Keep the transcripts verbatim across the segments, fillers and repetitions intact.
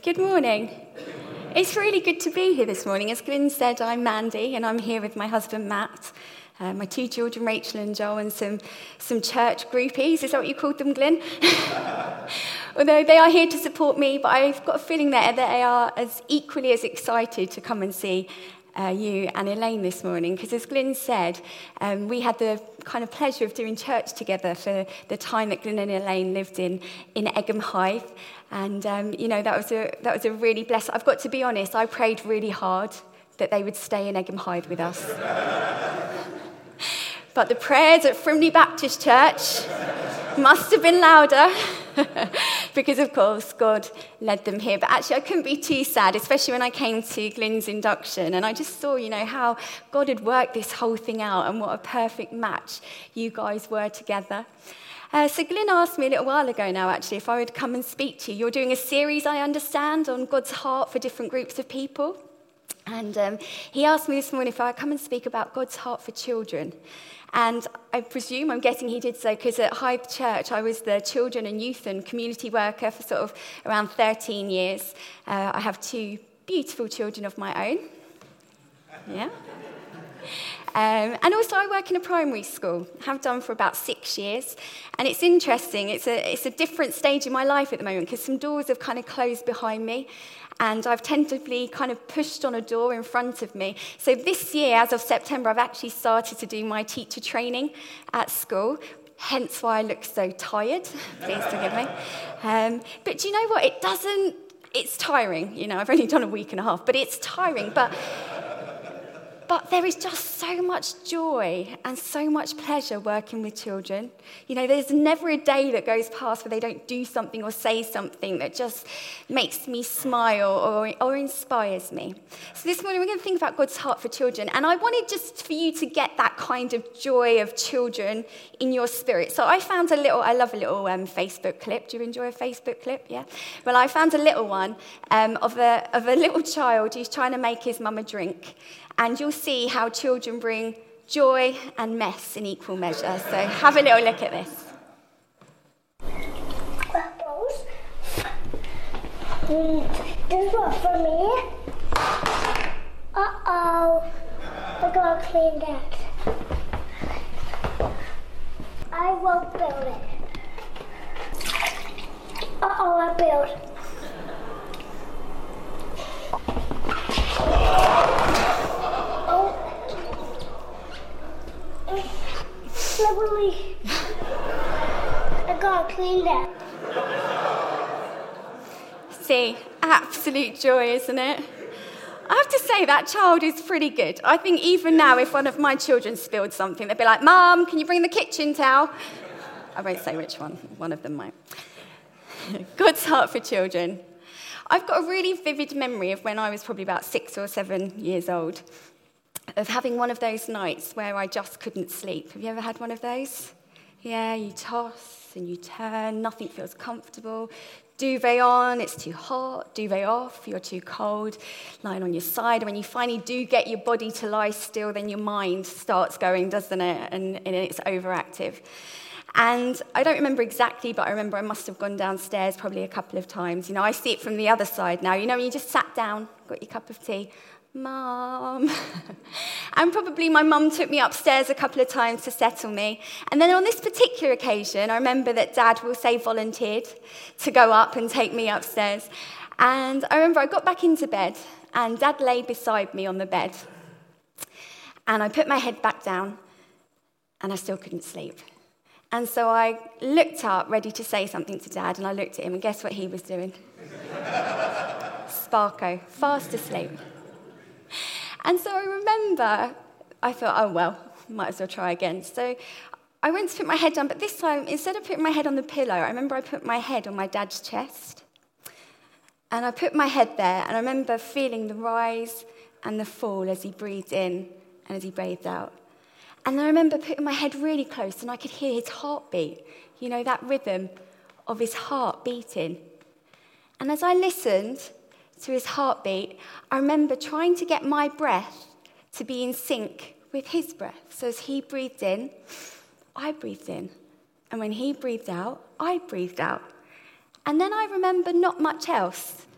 Good morning. It's really good to be here this morning. As Glyn said, I'm Mandy, and I'm here with my husband, Matt, uh, my two children, Rachel and Joel, and some, some church groupies. Is that what you called them, Glyn? Although they are here to support me, but I've got a feeling that they are as equally as excited to come and see uh, you and Elaine this morning, because as Glyn said, um, we had the kind of pleasure of doing church together for the time that Glyn and Elaine lived in, in Egham Hythe. And, um, you know, that was a that was a really blessed... I've got to be honest, I prayed really hard that they would stay in Egham Hythe with us. But the prayers at Frimley Baptist Church must have been louder because, of course, God led them here. But actually, I couldn't be too sad, especially when I came to Glyn's induction. And I just saw, you know, how God had worked this whole thing out and what a perfect match you guys were together. Uh, so Glyn asked me a little while ago now, actually, if I would come and speak to you. You're doing a series, I understand, on God's heart for different groups of people. And um, he asked me this morning if I would come and speak about God's heart for children. And I presume, I'm guessing he did so, because at Hythe Church, I was the children and youth and community worker for sort of around thirteen years. Uh, I have two beautiful children of my own. Yeah. Um, and also I work in a primary school, have done for about six years. And it's interesting, it's a, it's a different stage in my life at the moment because some doors have kind of closed behind me and I've tentatively kind of pushed on a door in front of me. So this year, as of September, I've actually started to do my teacher training at school, hence why I look so tired. Please forgive me. Um, but do you know what? It doesn't, it's tiring. You know, I've only done a week and a half, but it's tiring. But But there is just so much joy and so much pleasure working with children. You know, there's never a day that goes past where they don't do something or say something that just makes me smile or, or inspires me. So this morning we're going to think about God's heart for children. And I wanted just for you to get that kind of joy of children in your spirit. So I found a little, I love a little um, Facebook clip. Do you enjoy a Facebook clip? Yeah. Well, I found a little one um, of, a, of a little child who's trying to make his mum a drink. And you'll see how children bring joy and mess in equal measure. So have a little look at this. Bubbles. This one for me. Uh-oh. I gotta clean that. I will build it. Uh-oh, I built. Slowly. I gotta clean that. See, absolute joy, isn't it? I have to say, that child is pretty good. I think even now, if one of my children spilled something, they'd be like, Mum, can you bring the kitchen towel? I won't say which one. One of them might. God's heart for children. I've got a really vivid memory of when I was probably about six or seven years old, of having one of those nights where I just couldn't sleep. Have you ever had one of those? Yeah, you toss and you turn, nothing feels comfortable. Duvet on, it's too hot. Duvet off, you're too cold. Lying on your side. And when you finally do get your body to lie still, then your mind starts going, doesn't it? And, and it's overactive. And I don't remember exactly, but I remember I must have gone downstairs probably a couple of times. You know, I see it from the other side now. You know, when you just sat down, got your cup of tea, Mum. And probably my mum took me upstairs a couple of times to settle me. And then on this particular occasion, I remember that Dad will say volunteered to go up and take me upstairs. And I remember I got back into bed, and Dad lay beside me on the bed. And I put my head back down, and I still couldn't sleep. And so I looked up, ready to say something to Dad, and I looked at him, and guess what he was doing? Sparko, fast asleep. And so I remember, I thought, oh, well, might as well try again. So I went to put my head down, but this time, instead of putting my head on the pillow, I remember I put my head on my dad's chest. And I put my head there, and I remember feeling the rise and the fall as he breathed in and as he breathed out. And I remember putting my head really close, and I could hear his heartbeat, you know, that rhythm of his heart beating. And as I listened to his heartbeat, I remember trying to get my breath to be in sync with his breath. So as he breathed in, I breathed in. And when he breathed out, I breathed out. And then I remember not much else.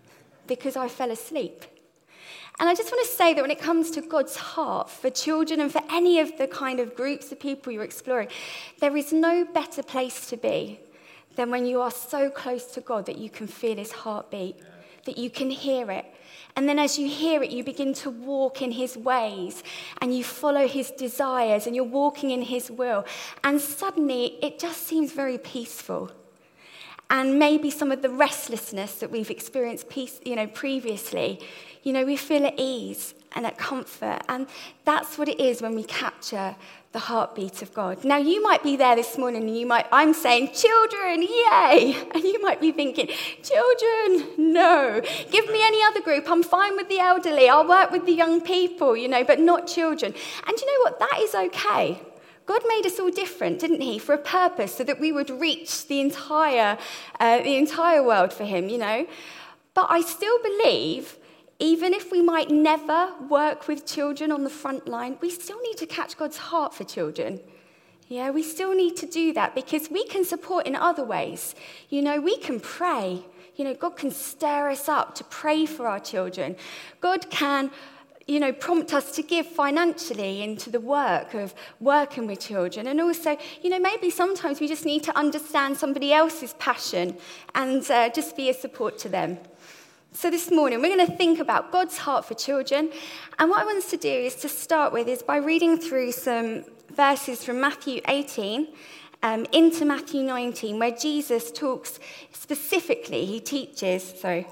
because I fell asleep. And I just want to say that when it comes to God's heart for children and for any of the kind of groups of people you're exploring, there is no better place to be than when you are so close to God that you can feel his heartbeat, that you can hear it. And then as you hear it, you begin to walk in his ways and you follow his desires and you're walking in his will. And suddenly it just seems very peaceful. And maybe some of the restlessness that we've experienced peace, you know, previously, you know, we feel at ease and at comfort. And that's what it is when we capture the heartbeat of God. Now, you might be there this morning and you might, I'm saying, children, yay! And you might be thinking, children, no. Give me any other group. I'm fine with the elderly. I'll work with the young people, you know, but not children. And you know what? That is okay. God made us all different, didn't he, for a purpose, so that we would reach the entire, uh, the entire world for him, you know. But I still believe, even if we might never work with children on the front line, we still need to catch God's heart for children. Yeah, we still need to do that because we can support in other ways. You know, we can pray. You know, God can stir us up to pray for our children. God can, you know, prompt us to give financially into the work of working with children. And also, you know, maybe sometimes we just need to understand somebody else's passion and uh, just be a support to them. So this morning, we're going to think about God's heart for children. And what I want us to do is to start with is by reading through some verses from Matthew eighteen um, into Matthew nineteen, where Jesus talks specifically, he teaches, sorry,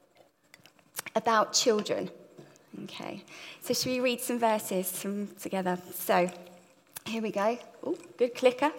about children. Okay, so should we read some verses from together? So, here we go. Oh, good clicker.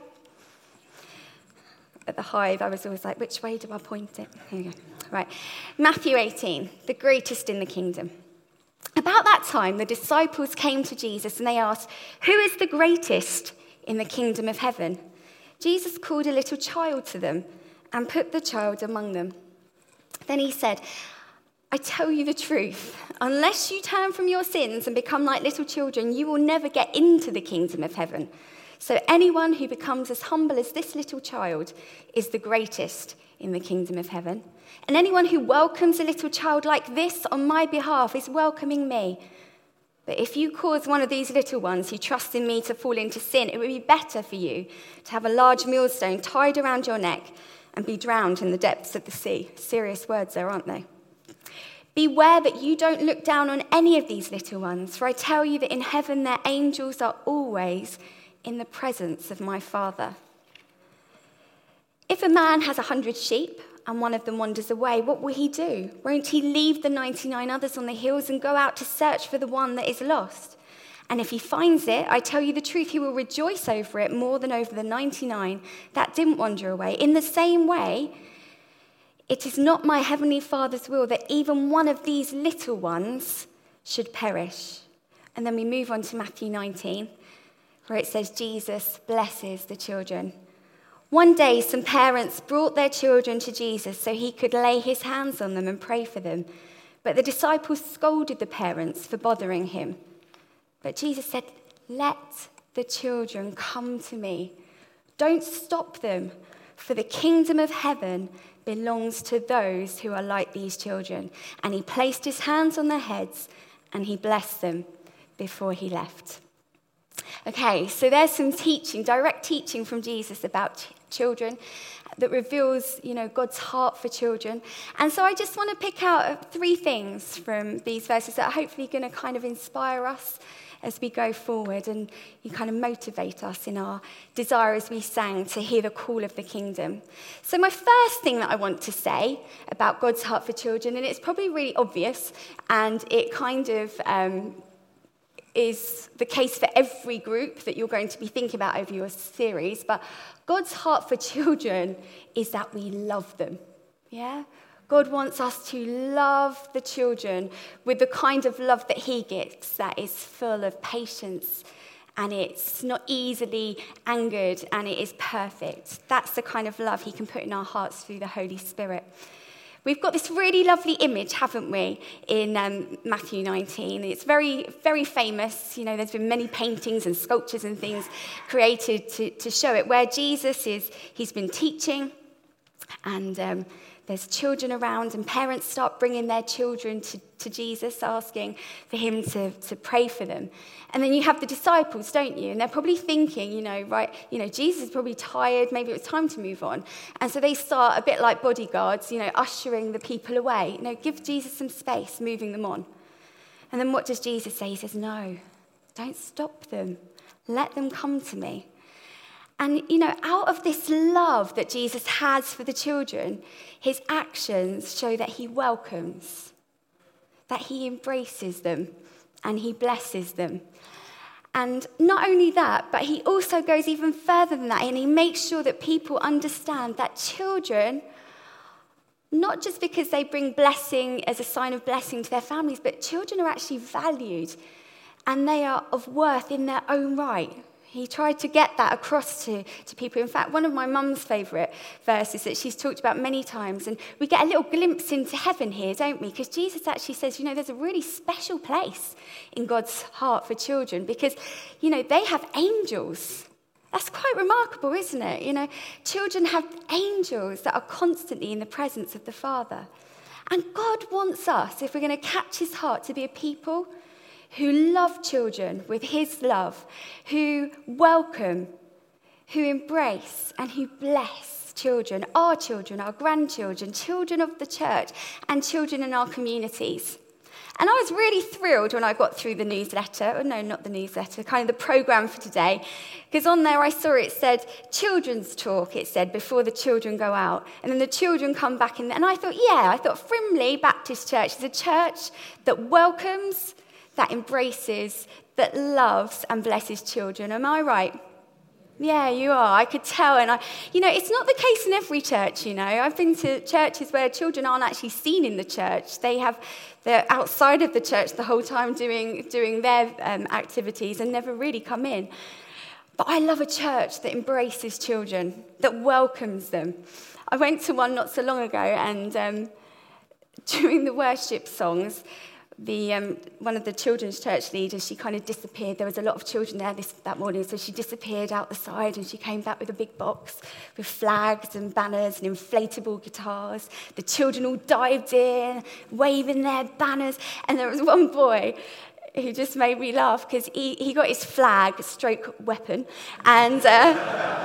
At the Hive, I was always like, which way do I point it? Here we go. Right, Matthew eighteen, the greatest in the kingdom. About that time, the disciples came to Jesus and they asked, who is the greatest in the kingdom of heaven? Jesus called a little child to them and put the child among them. Then he said, I tell you the truth, unless you turn from your sins and become like little children, you will never get into the kingdom of heaven. So anyone who becomes as humble as this little child is the greatest in the kingdom of heaven. And anyone who welcomes a little child like this on my behalf is welcoming me. But if you cause one of these little ones who trust in me to fall into sin, it would be better for you to have a large millstone tied around your neck and be drowned in the depths of the sea. Serious words there, aren't they? Beware that you don't look down on any of these little ones, for I tell you that in heaven their angels are always in the presence of my Father. If a man has a hundred sheep and one of them wanders away, what will he do? Won't he leave the ninety-nine others on the hills and go out to search for the one that is lost? And if he finds it, I tell you the truth, he will rejoice over it more than over the ninety-nine that didn't wander away. In the same way, it is not my heavenly Father's will that even one of these little ones should perish. And then we move on to Matthew nineteen, where it says Jesus blesses the children. One day, some parents brought their children to Jesus so he could lay his hands on them and pray for them. But the disciples scolded the parents for bothering him. But Jesus said, let the children come to me. Don't stop them, for the kingdom of heaven belongs to those who are like these children. And he placed his hands on their heads and he blessed them before he left. Okay, so there's some teaching, direct teaching from Jesus about ch- children that reveals, you know, God's heart for children. And so I just want to pick out three things from these verses that are hopefully going to kind of inspire us as we go forward and you kind of motivate us in our desire, as we sang, to hear the call of the kingdom. So my first thing that I want to say about God's heart for children, and it's probably really obvious, and it kind of um, is the case for every group that you're going to be thinking about over your series, but God's heart for children is that we love them, yeah? God wants us to love the children with the kind of love that he gets, that is full of patience, and it's not easily angered, and it is perfect. That's the kind of love he can put in our hearts through the Holy Spirit. We've got this really lovely image, haven't we, in um, Matthew nineteen. It's very, very famous. You know, there's been many paintings and sculptures and things created to, to show it, where Jesus is, he's been teaching, and um, there's children around and parents start bringing their children to, to Jesus, asking for him to, to pray for them. And then you have the disciples, don't you? And they're probably thinking, you know, right, you know, Jesus is probably tired, maybe it was time to move on. And so they start a bit like bodyguards, you know, ushering the people away. You know, give Jesus some space, moving them on. And then what does Jesus say? He says, no, don't stop them. Let them come to me. And, you know, out of this love that Jesus has for the children, his actions show that he welcomes, that he embraces them, and he blesses them. And not only that, but he also goes even further than that, and he makes sure that people understand that children, not just because they bring blessing as a sign of blessing to their families, but children are actually valued, and they are of worth in their own right. He tried to get that across to, to people. In fact, one of my mum's favourite verses that she's talked about many times, and we get a little glimpse into heaven here, don't we? Because Jesus actually says, you know, there's a really special place in God's heart for children because, you know, they have angels. That's quite remarkable, isn't it? You know, children have angels that are constantly in the presence of the Father. And God wants us, if we're going to catch his heart, to be a people who love children with his love, who welcome, who embrace, and who bless children, our children, our grandchildren, children of the church, and children in our communities. And I was really thrilled when I got through the newsletter, or no, not the newsletter, kind of the programme for today, because on there I saw it said, children's talk, it said, before the children go out. And then the children come back in, and I thought, yeah, I thought Frimley Baptist Church is a church that welcomes, that embraces, that loves and blesses children. Am I right? Yeah, you are. I could tell. And, I, you know, it's not the case in every church, you know. I've been to churches where children aren't actually seen in the church. They have, they're outside of the church the whole time doing, doing their um, activities and never really come in. But I love a church that embraces children, that welcomes them. I went to one not so long ago, and um, during the worship songs, The um, one of the children's church leaders, she kind of disappeared. There was a lot of children there this, that morning, so she disappeared out the side, and she came back with a big box with flags and banners and inflatable guitars. The children all dived in, waving their banners, and there was one boy who just made me laugh because he, he got his flag, stroke weapon, and uh,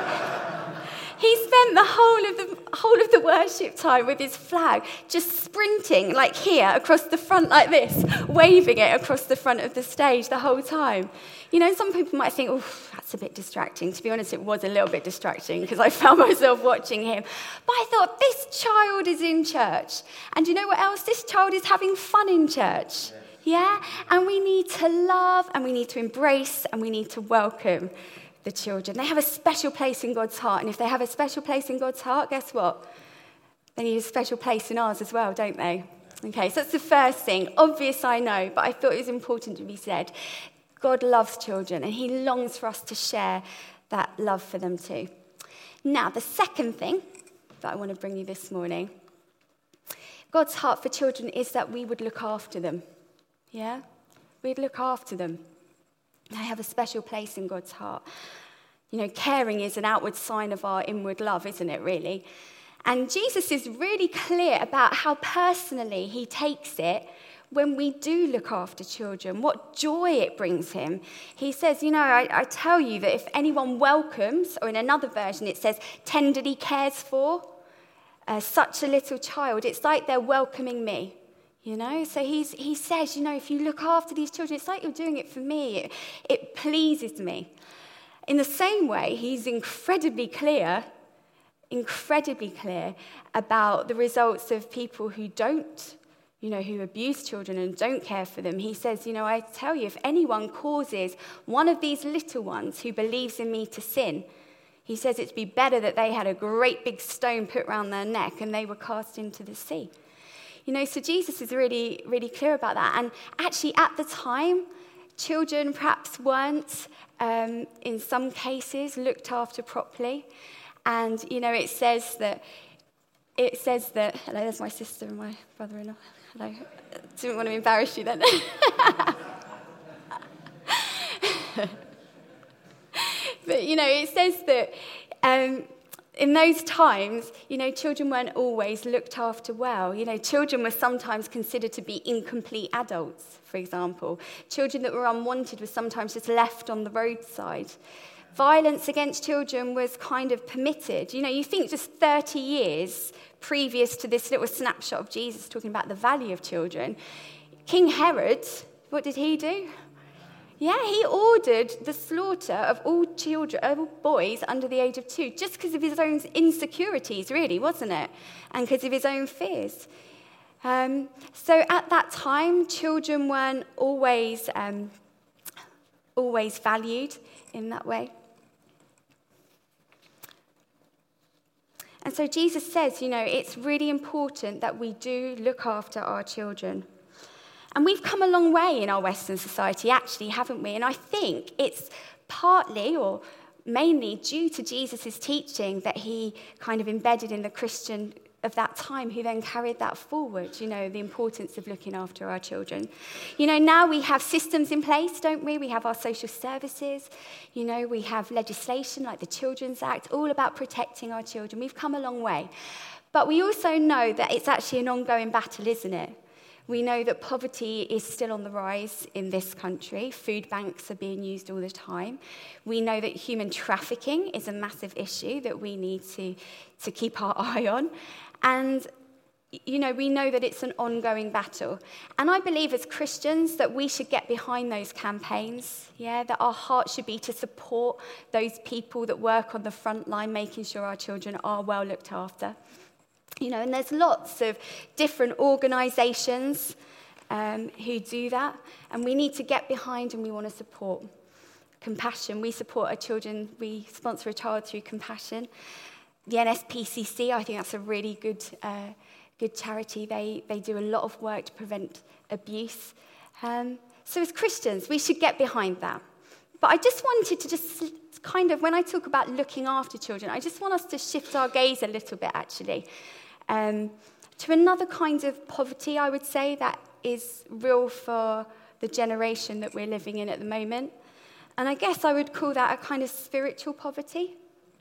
he spent the whole of the whole of the worship time with his flag, just sprinting, like here, across the front like this, waving it across the front of the stage the whole time. You know, some people might think, oh, that's a bit distracting. To be honest, it was a little bit distracting because I found myself watching him. But I thought, this child is in church. And you know what else? This child is having fun in church. Yeah? And we need to love, and we need to embrace, and we need to welcome the children. They have a special place in God's heart, and if they have a special place in God's heart, guess what? They need a special place in ours as well, don't they? Okay, so that's the first thing. Obvious, I know, but I thought it was important to be said. God loves children, and he longs for us to share that love for them too. Now, the second thing that I want to bring you this morning, God's heart for children is that we would look after them. Yeah? We'd look after them. They have a special place in God's heart. You know, caring is an outward sign of our inward love, isn't it, really? And Jesus is really clear about how personally he takes it when we do look after children, what joy it brings him. He says, you know, I, I tell you that if anyone welcomes, or in another version it says, tenderly cares for uh, such a little child, it's like they're welcoming me. You know, so he's, he says, you know, if you look after these children, it's like you're doing it for me. It, it pleases me. In the same way, he's incredibly clear, incredibly clear about the results of people who don't, you know, who abuse children and don't care for them. He says, you know, I tell you, if anyone causes one of these little ones who believes in me to sin, he says it'd be better that they had a great big stone put round their neck and they were cast into the sea. You know, so Jesus is really, really clear about that. And actually, at the time, children perhaps weren't, um, in some cases, looked after properly. And, you know, it says that, it says that, hello, there's my sister and my brother-in-law. Hello. Didn't want to embarrass you then. But, you know, it says that, um, in those times, you know, children weren't always looked after well. You know, children were sometimes considered to be incomplete adults, for example. Children that were unwanted were sometimes just left on the roadside. Violence against children was kind of permitted. You know, you think just thirty years previous to this little snapshot of Jesus talking about the value of children, King Herod, what did he do? Yeah, he ordered the slaughter of all children, all boys under the age of two, just because of his own insecurities, really, wasn't it? And because of his own fears. Um, so at that time, children weren't always, um, always valued in that way. And so Jesus says, you know, it's really important that we do look after our children. And we've come a long way in our Western society, actually, haven't we? And I think it's partly or mainly due to Jesus' teaching that he kind of embedded in the Christian of that time, who then carried that forward, you know, the importance of looking after our children. You know, now we have systems in place, don't we? We have our social services, you know, we have legislation like the Children's Act, all about protecting our children. We've come a long way. But we also know that it's actually an ongoing battle, isn't it? We know that poverty is still on the rise in this country. Food banks are being used all the time. We know that human trafficking is a massive issue that we need to, to keep our eye on. And, you know, we know that it's an ongoing battle. And I believe as Christians that we should get behind those campaigns, yeah, that our heart should be to support those people that work on the front line, making sure our children are well looked after. You know, and there's lots of different organisations um, who do that, and we need to get behind and we want to support. Compassion, we support our children, we sponsor a child through Compassion. The N S P C C, I think that's a really good uh, good charity. They, they do a lot of work to prevent abuse. Um, so as Christians, we should get behind that. But I just wanted to just kind of, when I talk about looking after children, I just want us to shift our gaze a little bit, actually, um, to another kind of poverty, I would say, that is real for the generation that we're living in at the moment. And I guess I would call that a kind of spiritual poverty.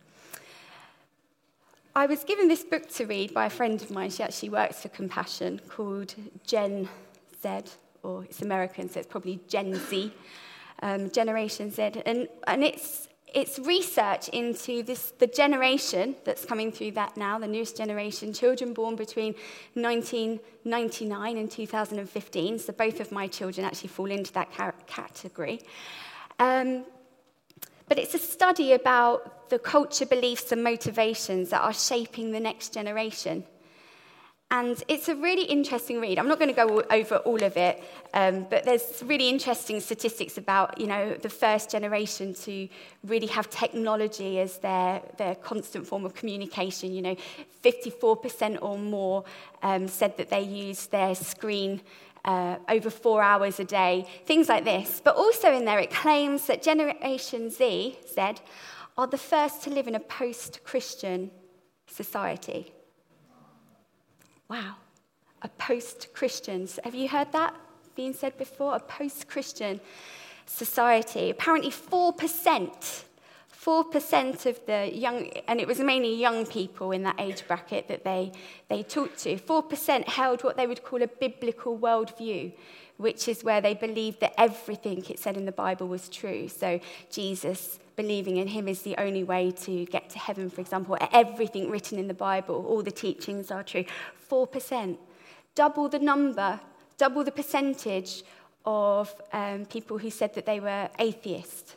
I was given this book to read by a friend of mine. She actually works for Compassion, called Gen Z, or it's American, so it's probably Gen Z. Um, Generation Z, and, and it's it's research into this the generation that's coming through that now, the newest generation, children born between nineteen ninety-nine and two thousand fifteen, so both of my children actually fall into that ca- category. Um, but it's a study about the culture, beliefs, and motivations that are shaping the next generation. And it's a really interesting read. I'm not going to go over all of it, um, but there's really interesting statistics about, you know, the first generation to really have technology as their, their constant form of communication. You know, fifty-four percent or more um, said that they use their screen uh, over four hours a day, things like this. But also in there, it claims that Generation Z, Z, are the first to live in a post-Christian society. Wow, a post-Christian. Have you heard that being said before? A post-Christian society. Apparently four percent, four percent of the young, and it was mainly young people in that age bracket that they, they talked to, four percent held what they would call a biblical worldview, which is where they believed that everything it said in the Bible was true. So Jesus, believing in him is the only way to get to heaven, for example. Everything written in the Bible, all the teachings are true. four percent. Double the number, double the percentage of um, people who said that they were atheist.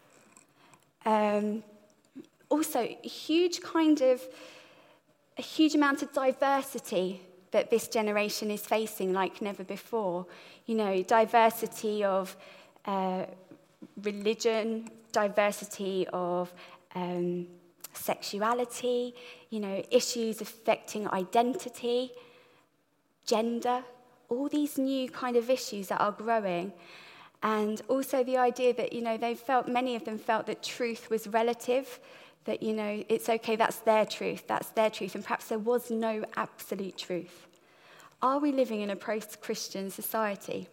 Um, also, a huge kind of, a huge amount of diversity that this generation is facing like never before. You know, diversity of uh, religion, diversity of um, sexuality, you know, issues affecting identity, gender, all these new kind of issues that are growing. And also the idea that, you know, they felt, many of them felt that truth was relative, that, you know, it's okay, that's their truth, that's their truth, and perhaps there was no absolute truth. Are we living in a post-Christian society?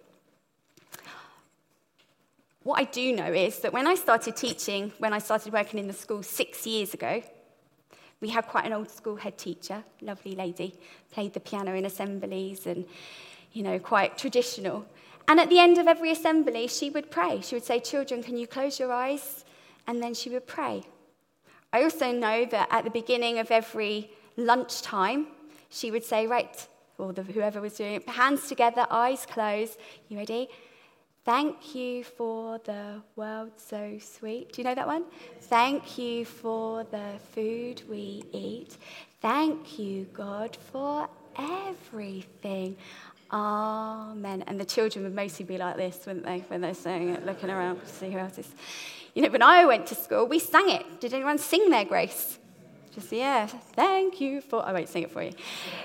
What I do know is that when I started teaching, when I started working in the school six years ago, We had quite an old school head teacher, lovely lady, played the piano in assemblies and, you know, quite traditional. And at the end of every assembly, she would pray. She would say, children, can you close your eyes? And then she would pray. I also know that at the beginning of every lunchtime, she would say, right, or the, whoever was doing it, hands together, eyes closed. You ready? Thank you for the world so sweet. Do you know that one? Thank you for the food we eat. Thank you, God, for everything. Amen. And the children would mostly be like this, wouldn't they, when they're saying it, looking around to see who else is. You know, when I went to school, we sang it. Did anyone sing their grace? Just, yeah, thank you for... I won't sing it for you.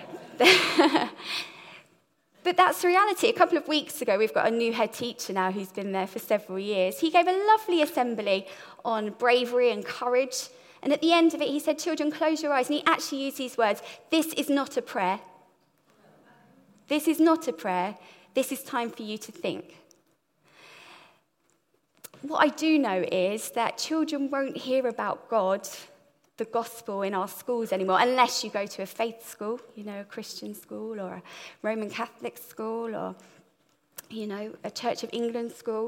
But that's the reality. A couple of weeks ago, we've got a new head teacher now who's been there for several years. He gave a lovely assembly on bravery and courage. And at the end of it, he said, children, close your eyes. And he actually used these words, this is not a prayer. This is not a prayer. This is time for you to think. What I do know is that children won't hear about God, the gospel, in our schools anymore, unless you go to a faith school, you know, a Christian school or a Roman Catholic school or, you know, a Church of England school.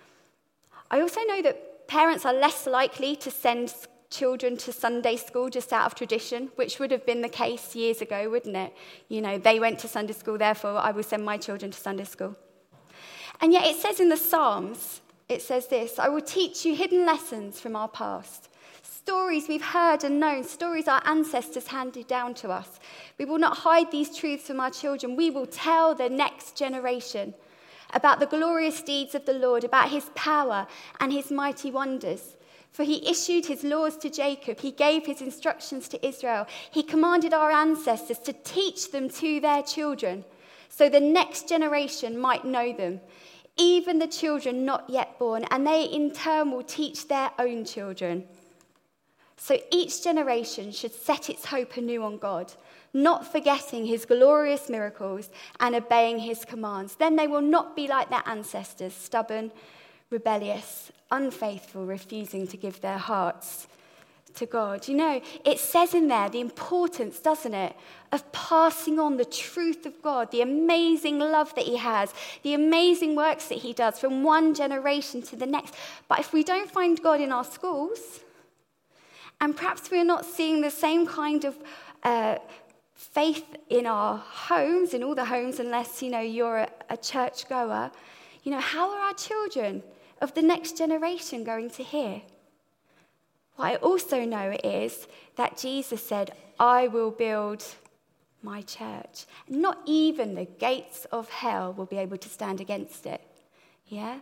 I also know that parents are less likely to send children to Sunday school just out of tradition, which would have been the case years ago, wouldn't it? You know, they went to Sunday school, therefore I will send my children to Sunday school. And yet it says in the Psalms, it says this, I will teach you hidden lessons from our past, stories we've heard and known, stories our ancestors handed down to us. We will not hide these truths from our children. We will tell the next generation about the glorious deeds of the Lord, about his power and his mighty wonders. For he issued his laws to Jacob. He gave his instructions to Israel. He commanded our ancestors to teach them to their children, so the next generation might know them, even the children not yet born, and they in turn will teach their own children. So each generation should set its hope anew on God, not forgetting his glorious miracles and obeying his commands. Then they will not be like their ancestors, stubborn, rebellious, unfaithful, refusing to give their hearts to God. You know, it says in there the importance, doesn't it, of passing on the truth of God, the amazing love that he has, the amazing works that he does from one generation to the next. But if we don't find God in our schools, and perhaps we're not seeing the same kind of uh, faith in our homes, in all the homes, unless, you know, you're a, a church goer, you know, how are our children of the next generation going to hear? What I also know is that Jesus said, I will build my church. Not even the gates of hell will be able to stand against it. Yeah?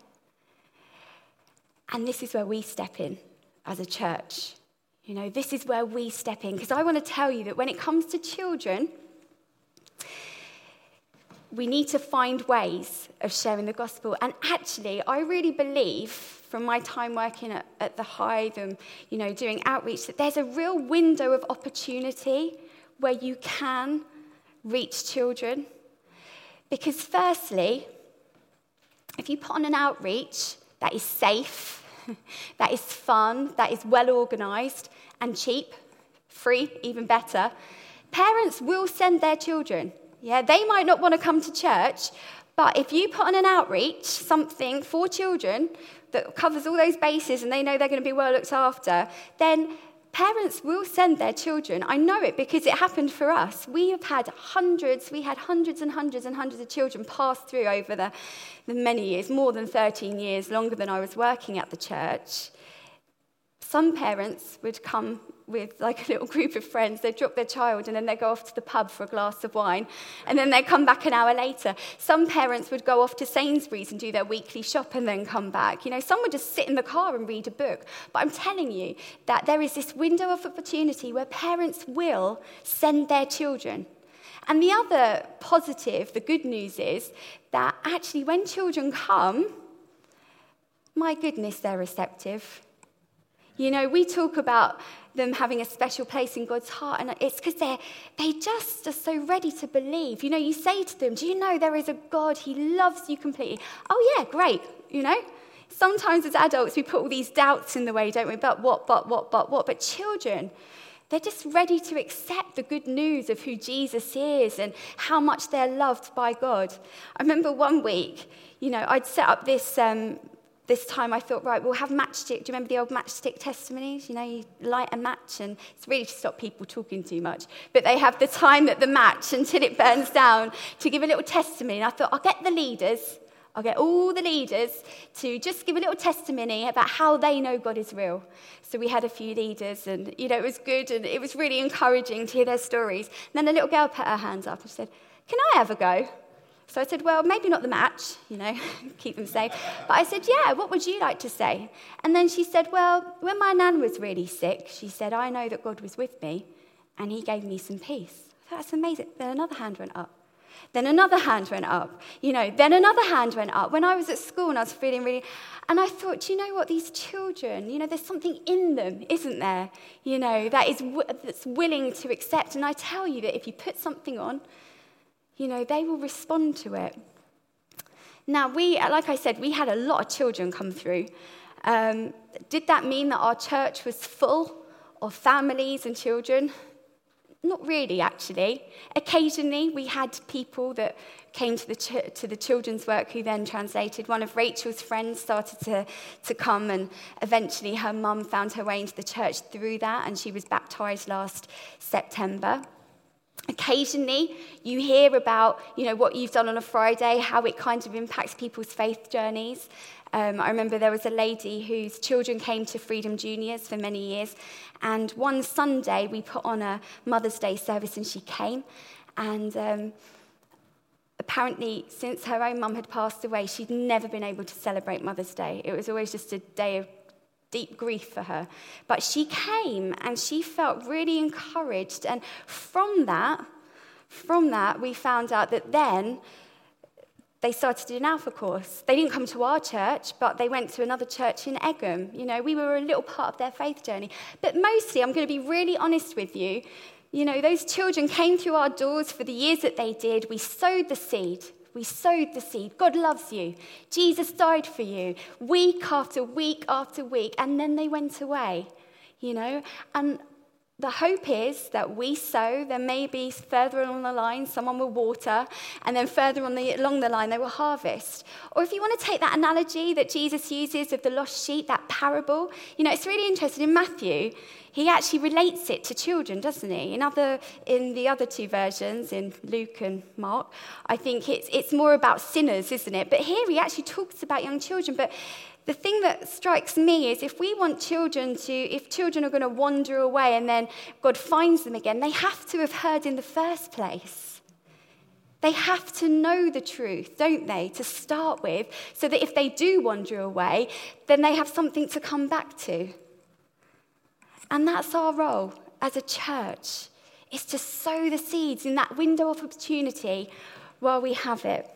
And this is where we step in as a church. You know, this is where we step in. Because I want to tell you that when it comes to children, we need to find ways of sharing the gospel. And actually, I really believe, from my time working at, at the Hive and, you know, doing outreach, that there's a real window of opportunity where you can reach children. Because firstly, if you put on an outreach that is safe, that is fun, that is well organised and cheap, free, even better, parents will send their children. Yeah, they might not want to come to church, but if you put on an outreach, something for children that covers all those bases and they know they're going to be well looked after, then parents will send their children. I know it because it happened for us. We have had hundreds, we had hundreds and hundreds and hundreds of children pass through over the, the many years, more than thirteen years, longer than I was working at the church. Some parents would come with like a little group of friends, they'd drop their child and then they'd go off to the pub for a glass of wine and then they'd come back an hour later. Some parents would go off to Sainsbury's and do their weekly shop and then come back. You know, some would just sit in the car and read a book. But I'm telling you that there is this window of opportunity where parents will send their children. And the other positive, the good news is that actually when children come, my goodness, they're receptive. You know, we talk about them having a special place in God's heart, and it's because they they just are so ready to believe. You know, you say to them, do you know there is a God? He loves you completely. Oh, yeah, great, you know. Sometimes as adults, we put all these doubts in the way, don't we? But what, but what, but what? But children, They're just ready to accept the good news of who Jesus is and how much they're loved by God. I remember one week, you know, I'd set up this um, this time. I thought, right, we'll have matchstick. Do you remember the old matchstick testimonies? You know, you light a match, and it's really to stop people talking too much. But they have the time at the match until it burns down to give a little testimony. And I thought, I'll get the leaders. I'll get all the leaders to just give a little testimony about how they know God is real. So we had a few leaders, and, you know, it was good, and it was really encouraging to hear their stories. And then a little girl put her hands up and she said, can I have a go? So I said, well, maybe not the match, you know, keep them safe. But I said, yeah, what would you like to say? And then she said, well, when my nan was really sick, she said, I know that God was with me, and he gave me some peace. That's amazing. Then another hand went up. Then another hand went up, you know, then another hand went up. When I was at school and I was feeling really, and I thought, do you know what, these children, you know, there's something in them, isn't there, you know, that is that's willing to accept. And I tell you that if you put something on, you know, they will respond to it. Now, we, like I said, we had a lot of children come through. Um, did that mean that our church was full of families and children? Not really, actually. Occasionally, we had people that came to the ch- to the children's work who then translated. One of Rachel's friends started to, to come, and eventually her mum found her way into the church through that, and she was baptised last September. Occasionally, you hear about, you know, what you've done on a Friday, how it kind of impacts people's faith journeys. Um, I remember there was a lady whose children came to Freedom Juniors for many years, and one Sunday we put on a Mother's Day service and she came, and um, apparently since her own mum had passed away, she'd never been able to celebrate Mother's Day. It was always just a day of deep grief for her. But she came and she felt really encouraged, and from that, from that we found out that then they started an Alpha course. They didn't come to our church, but they went to another church in Egham. You know, we were a little part of their faith journey. But mostly, I'm going to be really honest with you, you know, those children came through our doors for the years that they did. We sowed the seed. We sowed the seed. God loves you. Jesus died for you, week after week after week, and then they went away, you know. And the hope is that we sow, then maybe further along the line, someone will water, and then further on the, along the line, they will harvest. Or if you want to take that analogy that Jesus uses of the lost sheep, that parable, you know, it's really interesting. In Matthew, he actually relates it to children, doesn't he? In other, in the other two versions, in Luke and Mark, I think it's it's more about sinners, isn't it? But here he actually talks about young children. But the thing that strikes me is if we want children to, if children are going to wander away and then God finds them again, they have to have heard in the first place. They have to know the truth, don't they, to start with, so that if they do wander away, then they have something to come back to. And that's our role as a church, is to sow the seeds in that window of opportunity while we have it.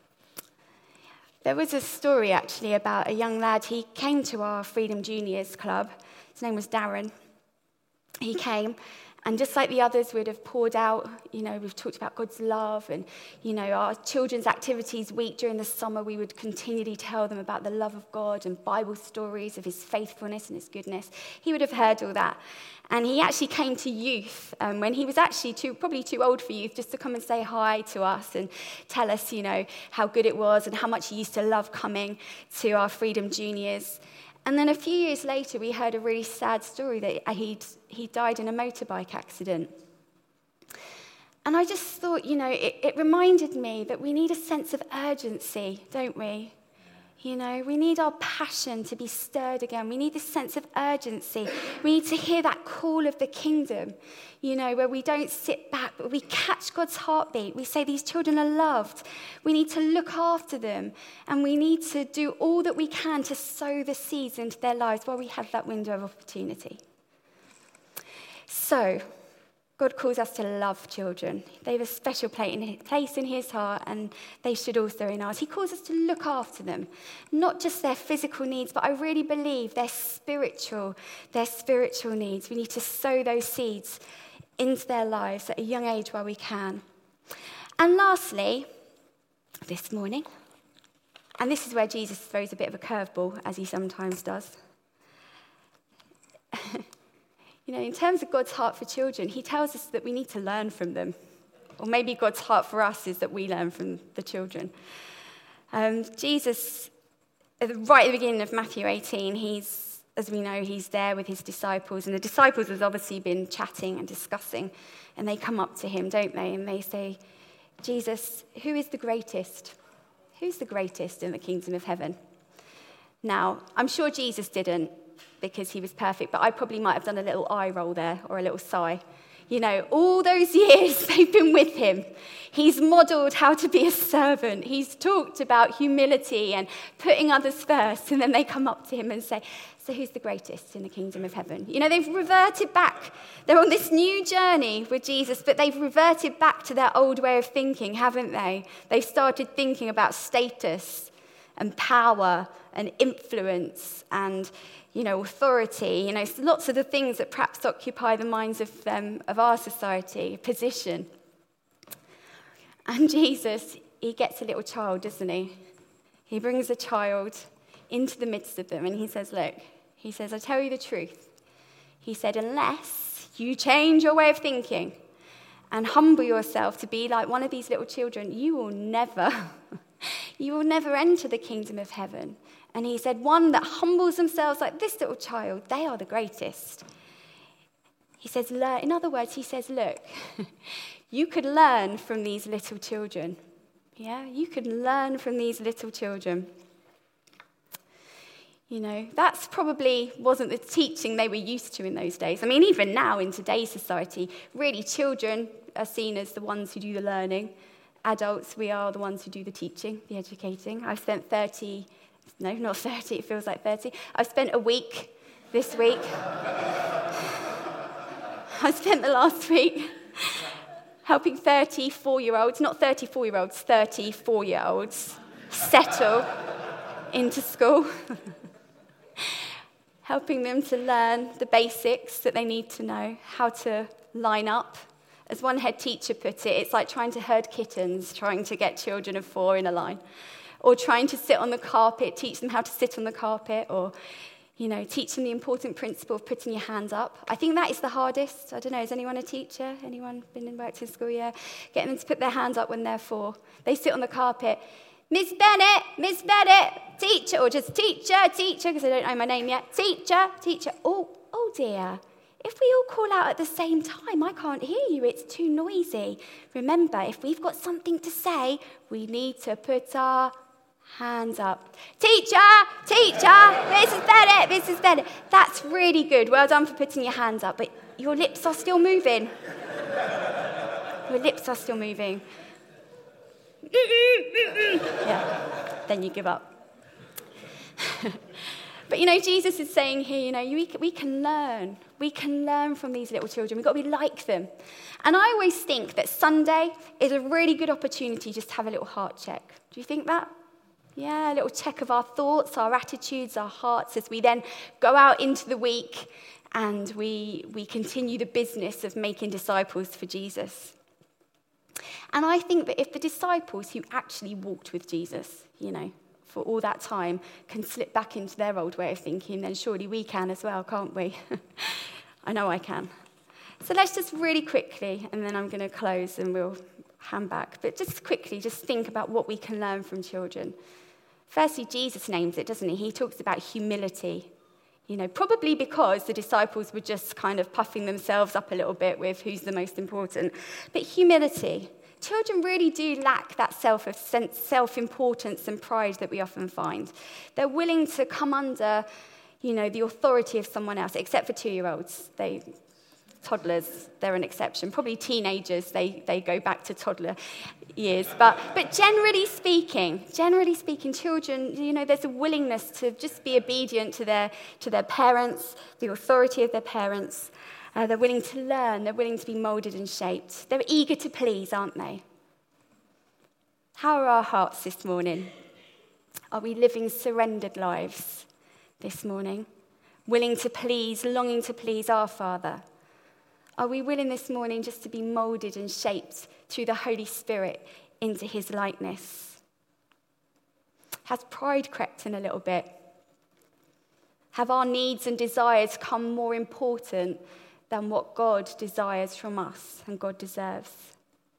There was a story, actually, about a young lad. He came to our Freedom Juniors Club. His name was Darren. He came, and just like the others would have poured out, you know, we've talked about God's love, and, you know, our children's activities week during the summer, we would continually tell them about the love of God and Bible stories of his faithfulness and his goodness. He would have heard all that. And he actually came to youth um, when he was actually too, probably too old for youth, just to come and say hi to us and tell us, you know, how good it was and how much he used to love coming to our Freedom Juniors. And then a few years later, we heard a really sad story that he'd, he died in a motorbike accident. And I just thought, you know, it, it reminded me that we need a sense of urgency, don't we? You know, we need our passion to be stirred again. We need this sense of urgency. We need to hear that call of the kingdom, you know, where we don't sit back, but we catch God's heartbeat. We say these children are loved. We need to look after them, and we need to do all that we can to sow the seeds into their lives while we have that window of opportunity. So, God calls us to love children. They have a special place in his heart, and they should also in ours. He calls us to look after them, not just their physical needs, but I really believe their spiritual, their spiritual needs. We need to sow those seeds into their lives at a young age while we can. And lastly, this morning, and this is where Jesus throws a bit of a curveball, as he sometimes does. You know, in terms of God's heart for children, he tells us that we need to learn from them. Or maybe God's heart for us is that we learn from the children. Um, Jesus, right at the beginning of Matthew eighteen, he's, as we know, he's there with his disciples. And the disciples have obviously been chatting and discussing. And they come up to him, don't they? And they say, Jesus, who is the greatest? Who's the greatest in the kingdom of heaven? Now, I'm sure Jesus didn't, because he was perfect, but I probably might have done a little eye roll there or a little sigh. You know, all those years they've been with him. He's modeled how to be a servant. He's talked about humility and putting others first. And then they come up to him and say, so who's the greatest in the kingdom of heaven? You know, they've reverted back. They're on this new journey with Jesus, but they've reverted back to their old way of thinking, haven't they? They've started thinking about status and power and influence and, you know, authority, you know, lots of the things that perhaps occupy the minds of um, of our society, position. And Jesus, he gets a little child, doesn't he? He brings a child into the midst of them and he says, look, he says, I tell you the truth. He said, unless you change your way of thinking and humble yourself to be like one of these little children, you will never, you will never enter the kingdom of heaven. And he said, one that humbles themselves like this little child, they are the greatest. He says, learn. In other words, he says, look, you could learn from these little children. Yeah, you could learn from these little children. You know, that's probably wasn't the teaching they were used to in those days. I mean, even now in today's society, really children are seen as the ones who do the learning. Adults, we are the ones who do the teaching, the educating. I've spent thirty... No, not thirty, it feels like thirty. I've spent a week this week. I spent the last week helping thirty-four-year-olds, not thirty-four-year-olds, thirty-four-year-olds settle into school. Helping them to learn the basics that they need to know, how to line up. As one head teacher put it, it's like trying to herd kittens, trying to get children of four in a line. Or trying to sit on the carpet, teach them how to sit on the carpet, or, you know, teach them the important principle of putting your hands up. I think that is the hardest. I don't know, is anyone a teacher? Anyone been in worked in school? Yeah. Getting them to put their hands up when they're four. They sit on the carpet. Miss Bennett, Miss Bennett, teacher, or just teacher, teacher, because I don't know my name yet. Teacher, teacher. Oh, oh dear. If we all call out at the same time, I can't hear you. It's too noisy. Remember, if we've got something to say, we need to put our hands up. Teacher, teacher, Missus Bennett, Missus Bennett. That's really good. Well done for putting your hands up, but your lips are still moving. Your lips are still moving. Yeah, then you give up. But, you know, Jesus is saying here, you know, we, we can learn. We can learn from these little children. We've got to be like them. And I always think that Sunday is a really good opportunity just to have a little heart check. Do you think that? Yeah, a little check of our thoughts, our attitudes, our hearts, as we then go out into the week and we, we continue the business of making disciples for Jesus. And I think that if the disciples who actually walked with Jesus, you know, for all that time, can slip back into their old way of thinking, then surely we can as well, can't we? I know I can. So let's just really quickly, and then I'm going to close and we'll hand back, but just quickly, just think about what we can learn from children. Firstly, Jesus names it, doesn't he? He talks about humility. You know, probably because the disciples were just kind of puffing themselves up a little bit with who's the most important. But humility. Children really do lack that self of self-importance and pride that we often find. They're willing to come under, you know, the authority of someone else, except for two-year-olds. They, toddlers, they're an exception. Probably teenagers, they, they go back to toddler years. But, but generally speaking, generally speaking, children, you know, there's a willingness to just be obedient to their, to their parents, the authority of their parents. Uh, they're willing to learn. They're willing to be molded and shaped. They're eager to please, aren't they? How are our hearts this morning? Are we living surrendered lives this morning? Willing to please, longing to please our Father? Are we willing this morning just to be molded and shaped through the Holy Spirit into his likeness? Has pride crept in a little bit? Have our needs and desires come more important than what God desires from us and God deserves.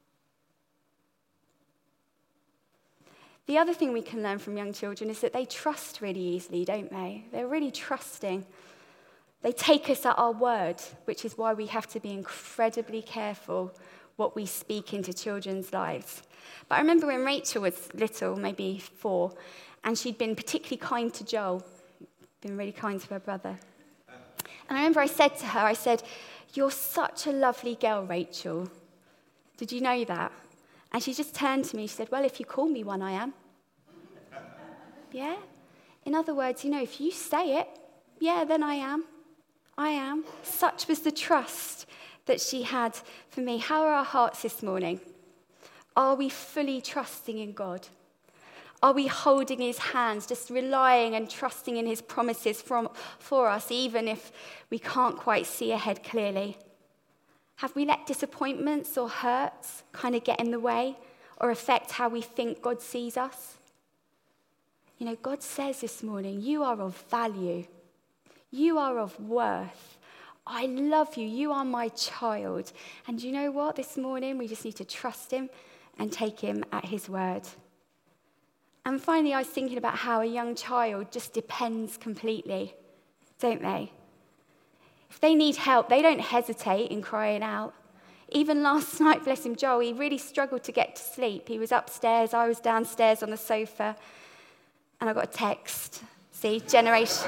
The other thing we can learn from young children is that they trust really easily, don't they? They're really trusting. They take us at our word, which is why we have to be incredibly careful what we speak into children's lives. But I remember when Rachel was little, maybe four, and she'd been particularly kind to Joel, been really kind to her brother. And I remember I said to her, I said, "You're such a lovely girl, Rachel. Did you know that?" And she just turned to me, she said, "Well, if you call me one, I am." Yeah? In other words, you know, if you say it, yeah, then I am. I am. Such was the trust that she had for me. How are our hearts this morning? Are we fully trusting in God? Are we holding his hands, just relying and trusting in his promises from, for us, even if we can't quite see ahead clearly? Have we let disappointments or hurts kind of get in the way or affect how we think God sees us? You know, God says this morning, you are of value. You are of worth. I love you. You are my child. And you know what? This morning, we just need to trust him and take him at his word. And finally, I was thinking about how a young child just depends completely, don't they? If they need help, they don't hesitate in crying out. Even last night, bless him, Joel, he really struggled to get to sleep. He was upstairs, I was downstairs on the sofa, and I got a text. See, generation.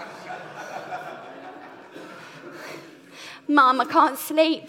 Mum, I can't sleep.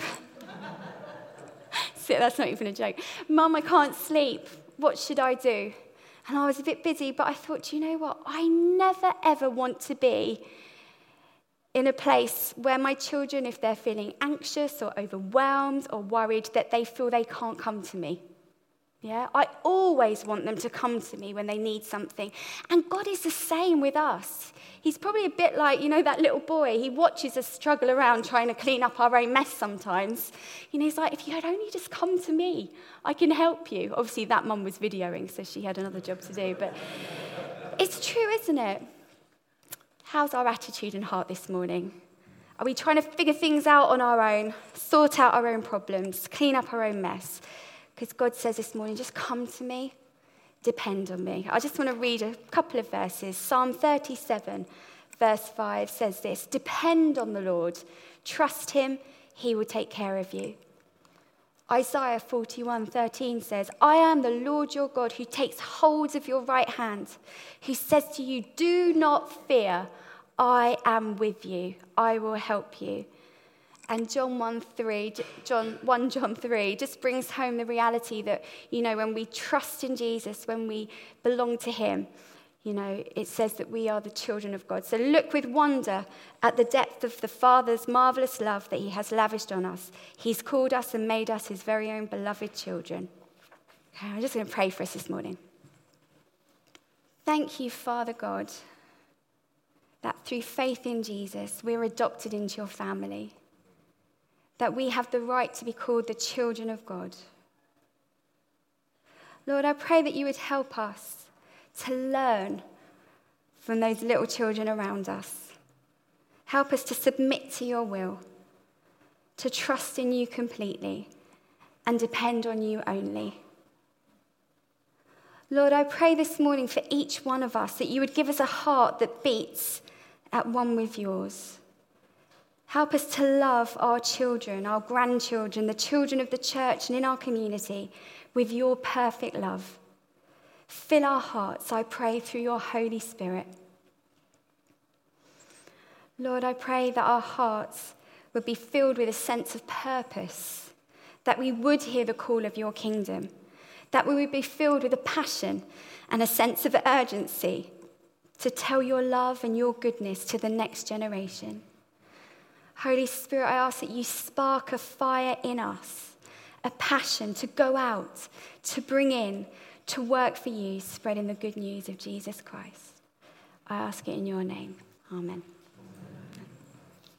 See, that's not even a joke. Mum, I can't sleep. What should I do? And I was a bit busy, but I thought, you know what? I never, ever want to be in a place where my children, if they're feeling anxious or overwhelmed or worried, that they feel they can't come to me. Yeah, I always want them to come to me when they need something. And God is the same with us. He's probably a bit like, you know, that little boy. He watches us struggle around trying to clean up our own mess sometimes. You know, he's like, if you'd only just come to me, I can help you. Obviously, that mum was videoing, so she had another job to do. But it's true, isn't it? How's our attitude and heart this morning? Are we trying to figure things out on our own, sort out our own problems, clean up our own mess? Because God says this morning, just come to me, depend on me. I just want to read a couple of verses. Psalm thirty-seven, verse five says this, depend on the Lord, trust him, he will take care of you. Isaiah forty-one thirteen says, I am the Lord your God who takes hold of your right hand, who says to you, do not fear, I am with you, I will help you. And John one three, John one John three just brings home the reality that, you know, when we trust in Jesus, when we belong to him, you know, it says that we are the children of God. So look with wonder at the depth of the Father's marvelous love that he has lavished on us. He's called us and made us his very own beloved children. Okay, I'm just going to pray for us this morning. Thank you, Father God, that through faith in Jesus, we're adopted into your family. That we have the right to be called the children of God. Lord, I pray that you would help us to learn from those little children around us. Help us to submit to your will, to trust in you completely, and depend on you only. Lord, I pray this morning for each one of us that you would give us a heart that beats at one with yours. Help us to love our children, our grandchildren, the children of the church and in our community with your perfect love. Fill our hearts, I pray, through your Holy Spirit. Lord, I pray that our hearts would be filled with a sense of purpose, that we would hear the call of your kingdom, that we would be filled with a passion and a sense of urgency to tell your love and your goodness to the next generation. Holy Spirit, I ask that you spark a fire in us, a passion to go out, to bring in, to work for you, spreading the good news of Jesus Christ. I ask it in your name. Amen.